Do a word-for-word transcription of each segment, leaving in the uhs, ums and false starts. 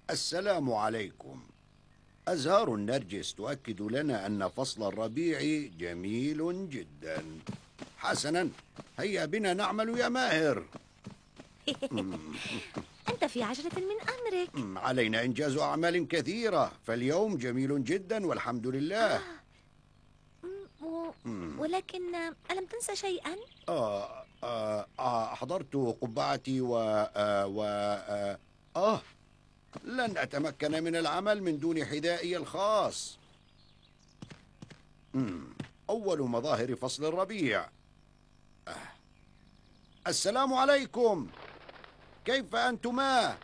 السلام عليكم. أزهار النرجس تؤكد لنا أن فصل الربيع جميل جدا. حسنا، هيا بنا نعمل يا ماهر. أنت في عجلة من أمرك. علينا إنجاز أعمال كثيرة، فاليوم جميل جدا والحمد لله. آه. و... ولكن ألم تنسى شيئا؟ آه آه آه أحضرت قبعتي و آه و آه, آه لن أتمكن من العمل من دون حذائي الخاص. مم. أول مظاهر فصل الربيع. آه. السلام عليكم، كيف أنتما؟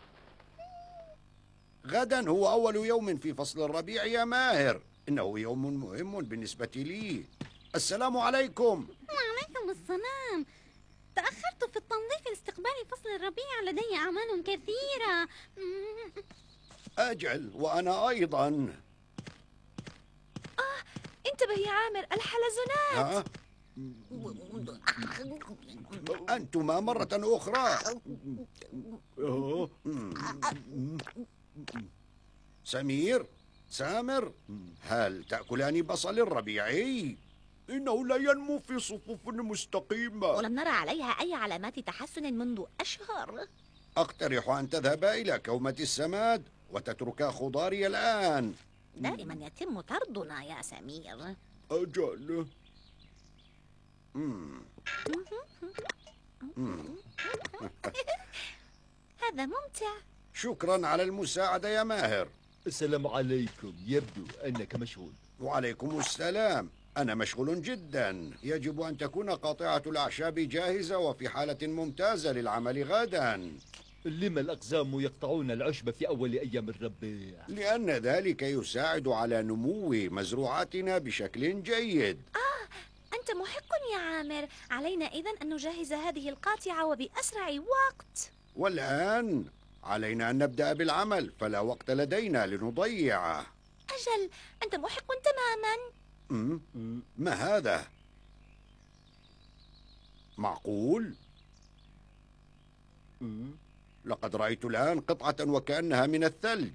غدا هو أول يوم في فصل الربيع يا ماهر، إنه يوم مهم بالنسبة لي. السلام عليكم. وعليكم السلام. تأخرت في التنظيف لاستقبال فصل الربيع، لدي أعمال كثيرة. أجل، وأنا أيضا. آه، انتبه يا عامر، الحلزونات. ها؟ أنتما مرة أخرى. سمير، سامر، هل تأكلان بصل الربيعي؟ إنه لا ينمو في صفوف مستقيمة، ولم نرى عليها أي علامات تحسن منذ أشهر. أقترح أن تذهبا إلى كومة السماد وتتركا خضاري الآن. دائما يتم طردنا يا سمير. أجل. مم. هذا ممتع. شكرا على المساعدة يا ماهر. السلام عليكم، يبدو أنك مشغول. وعليكم السلام، أنا مشغول جدا. يجب أن تكون قاطعة الأعشاب جاهزة وفي حالة ممتازة للعمل غدا. لما الأقزام يقطعون العشب في أول أيام الربيع؟ لأن ذلك يساعد على نمو مزروعاتنا بشكل جيد. آه، أنت محق يا عامر. علينا إذن أن نجهز هذه القاطعة وبأسرع وقت. والآن علينا أن نبدأ بالعمل، فلا وقت لدينا لنضيعه. أجل، أنت محق تماما. م? ما هذا؟ معقول؟ لقد رأيت الآن قطعة وكأنها من الثلج.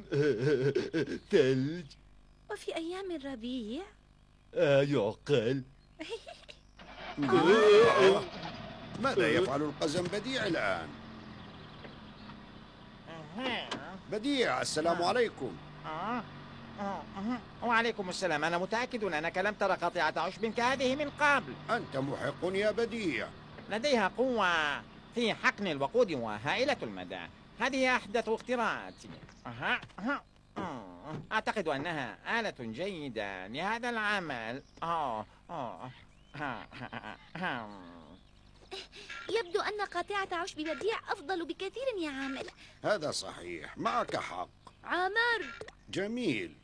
ثلج؟ وفي أيام الربيع؟ آه يعقل. آه. ماذا يفعل القزم بديع الآن؟ بديع، السلام عليكم. وعليكم السلام. أنا متأكد أنك لم ترى قطعة عشب كهذه من قبل. أنت محق يا بديع. لديها قوة في حقن الوقود وهائلة المدى. هذه أحدث اختراعاتي. أعتقد أنها آلة جيدة لهذا العمل. يبدو أن قاطعة عشب بديع أفضل بكثير يا عامر. هذا صحيح، معك حق. عامر، جميل.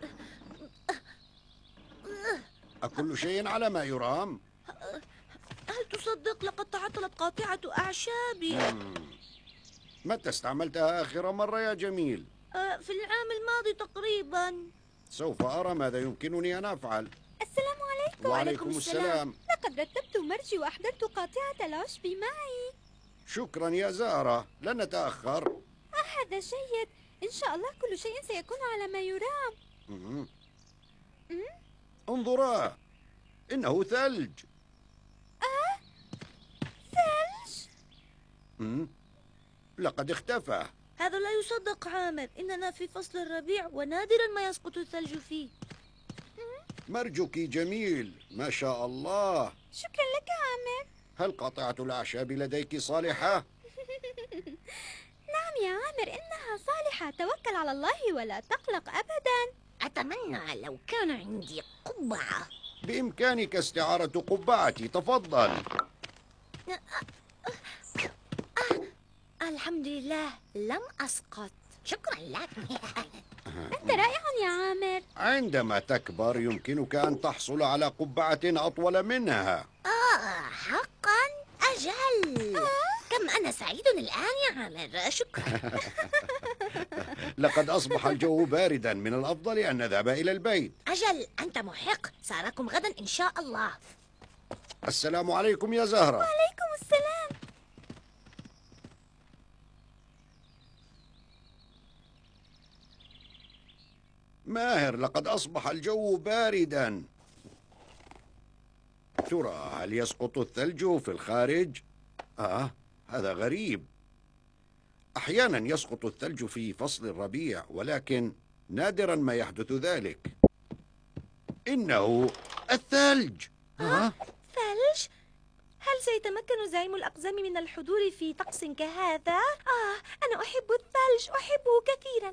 أكل شيء على ما يرام؟ هل تصدق لقد تعطلت قاطعة أعشابي؟ متى استعملتها آخر مرة يا جميل؟ آه، في العام الماضي تقريبا. سوف أرى ماذا يمكنني أن أفعل. السلام عليكم. وعليكم السلام. لقد رتبت مرجي وأحضرت قاطعة العشب معي. شكرا يا زهرة، لن نتأخر. آه، هذا جيد. إن شاء الله كل شيء سيكون على ما يرام. مم. انظرا، إنه ثلج. آه، ثلج؟ مم. لقد اختفى. هذا لا يصدق عامر، إننا في فصل الربيع ونادرا ما يسقط الثلج فيه. مرجك جميل، ما شاء الله. شكرا لك عامر. هل قاطعة الأعشاب لديك صالحة؟ نعم يا عامر، إنها صالحة. توكل على الله ولا تقلق أبدا. أتمنى لو كان عندي قبعة. بإمكانك استعارة قبعتي، تفضل. الحمد لله لم أسقط. شكرا لك. أنت رائع يا عامر. عندما تكبر يمكنك أن تحصل على قبعة أطول منها. آه، حقا؟ أجل. آه؟ كم أنا سعيد الآن يا عامر. شكرا. لقد أصبح الجو باردا، من الأفضل أن نذهب إلى البيت. أجل، أنت محق. سأراكم غدا إن شاء الله. السلام عليكم يا زهرة. وعليكم السلام. ماهر، لقد أصبح الجو بارداً. ترى هل يسقط الثلج في الخارج؟ آه، هذا غريب. أحيانا يسقط الثلج في فصل الربيع، ولكن نادرا ما يحدث ذلك. إنه الثلج. آه؟ ثلج؟ هل سيتمكن زعيم الأقزام من الحضور في طقس كهذا؟ آه، أنا أحب الثلج، أحبه كثيرا.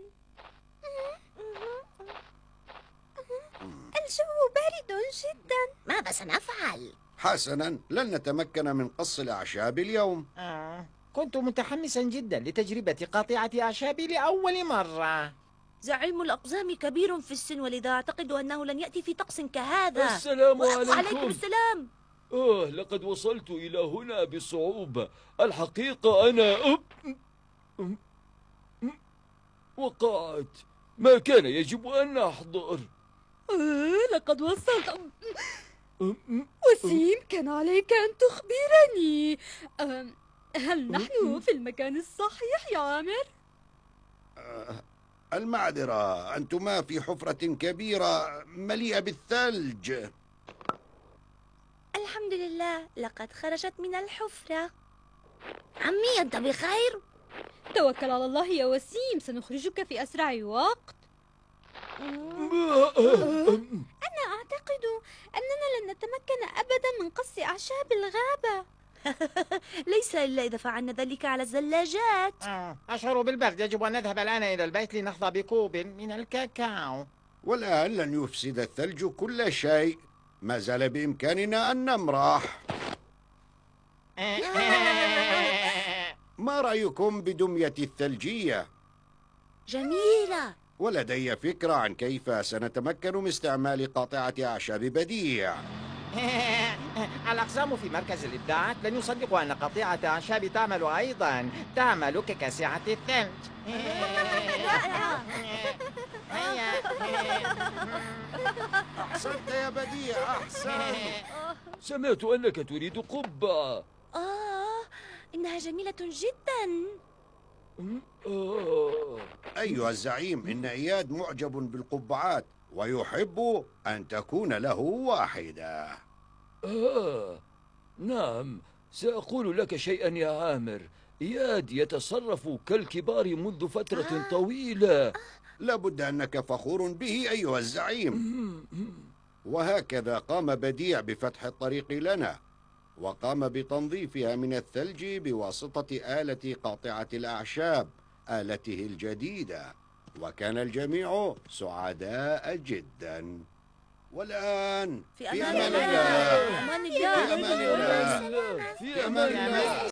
الجو بارد جدا. ماذا سنفعل؟ حسنا، لن نتمكن من قص الأعشاب اليوم. آه. كنت متحمسا جدا لتجربة قاطعة أعشابي لأول مرة. زعيم الأقزام كبير في السن، ولذا أعتقد أنه لن يأتي في طقس كهذا. السلام عليكم. وعليكم السلام. آه لقد وصلت إلى هنا بصعوبة. الحقيقة أنا وقعت. ما كان يجب أن أحضر. آه لقد وصلت. وسيم، كان عليك أن تخبرني. آه هل نحن في المكان الصحيح يا عامر؟ آه، المعذرة، أنتما في حفرة كبيرة مليئة بالثلج. الحمد لله، لقد خرجت من الحفرة. عمي، أنت بخير؟ توكل على الله يا وسيم، سنخرجك في أسرع وقت. أنا أعتقد أننا لن نتمكن أبدا من قص أعشاب الغابة. ليس إلا إذا فعلنا ذلك على الزلاجات. آه. أشعر بالبرد. يجب أن نذهب الآن إلى البيت لنحظى بكوب من الكاكاو. والآن لن يفسد الثلج كل شيء. ما زال بإمكاننا أن نمرح. ما رأيكم بدمية الثلجية؟ جميلة. ولدي فكرة عن كيف سنتمكن من استعمال قاطعة أعشاب بديع. الأقزام في مركز الإبداعات لن يصدقوا أن قطيعة أعشاب تعمل أيضا. تعمل ككاسعة الثلج. أحسنت يا بديع، أحسنت. سمعت أنك تريد قبعة. آه، إنها جميلة جدا. آه. أيها الزعيم، إن إياد معجب بالقبعات ويحب أن تكون له واحدة. آه نعم، سأقول لك شيئا يا عامر. إياد يتصرف كالكبار منذ فترة طويلة. لابد أنك فخور به أيها الزعيم. وهكذا قام بديع بفتح الطريق لنا، وقام بتنظيفها من الثلج بواسطة آلة قاطعة الأعشاب، آلته الجديدة، وكان الجميع سعداء جدا. والآن في أمان الله. في أمان الله. في أمان الله.